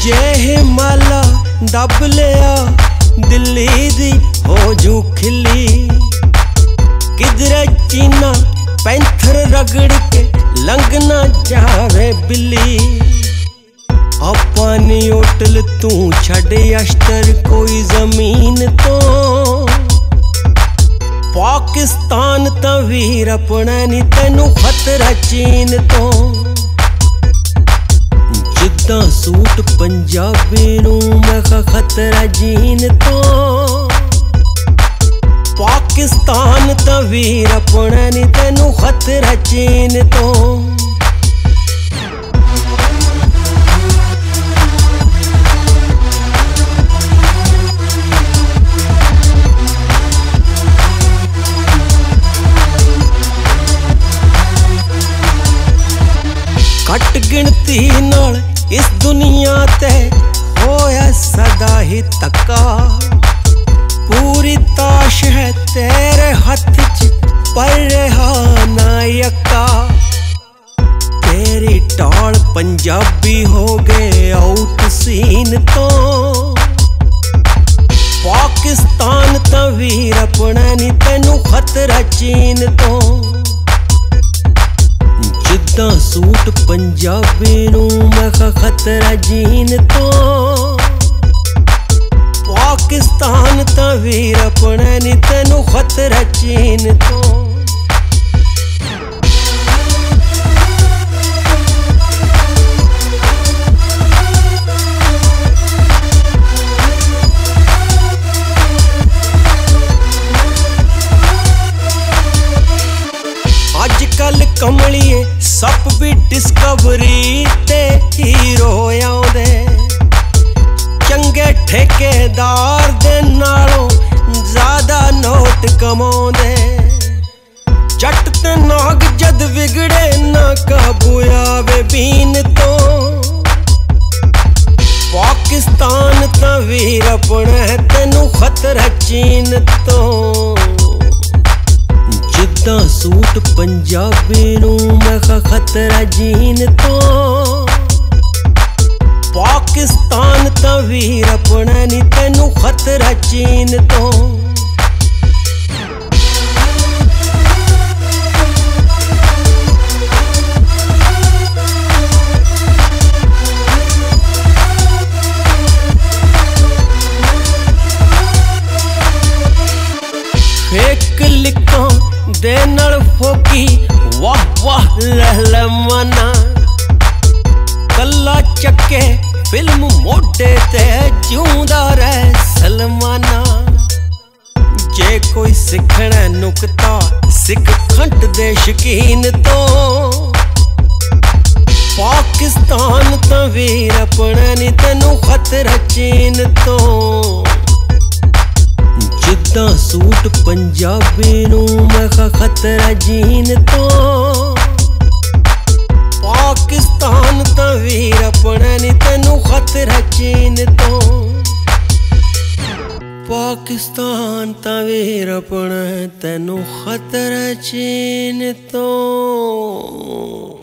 जे हिमाला दब लिया दिल्ली दी हो जू खिली। किधरे चीना पैंथर रगड़ के लंघना जावे बिल्ली। अपनी होटल तू छड़े अश्तर कोई जमीन तो। पाकिस्तान ता वीर अपना नी तेनू खतरा चीन तो। जिद्दां सूट पंजाबी नू मैं खतरा जीन तो। पाकिस्तान ता वीर अपना नी तेनू खतरा चीन तो। घट गिनती नाल इस दुनिया ते होया सदा ही तक्का। पूरी ताश है तेरे हथ च पर रहा ना यक्का। तेरी टाल पंजाबी हो गए आउट सीन तो। पाकिस्तान ता वीर अपना नी तेनू खतरा चीन तो। जिद्दां सूट पंजाबी नू मैं खतरा जीन तो। पाकिस्तान ता वीर अपना नी तेनू खतरा चीन तो। अजकल कमलिए सप भी डिस्कवरी ते हीरो आउंदे। चंगे ठेकेदार दे नालों ज्यादा नोट कमाउंदे। जट ते नाग जद विगड़े ना काबू आवे बीन तो। पाकिस्तान ता वीर अपना है तेनू खतरा चीन तो। जिद्दां सूट पंजाबी नू मैं खतरा जीन तो। पाकिस्तान ता वीर अपना नी तेनू खतरा चीन तो। फेक लिखा दे नाल फोकी वाह वाह लहला मना। कल्ला चक्के फिल्म मोटे ते जिउंदा रह सलमाना। जे कोई सिखना नुकता सिख खंड दे शकीन तो। पाकिस्तान ता वीर अपना नी तेनू खतरा चीन तो। जिद्दां सूट पंजाबी नू मैं खतरा जीन तो। पाकिस्तान ता वीर अपना नी तेनू खतरा चीन तो। पाकिस्तान ता वीर अपना तेनू खतरा चीन तो।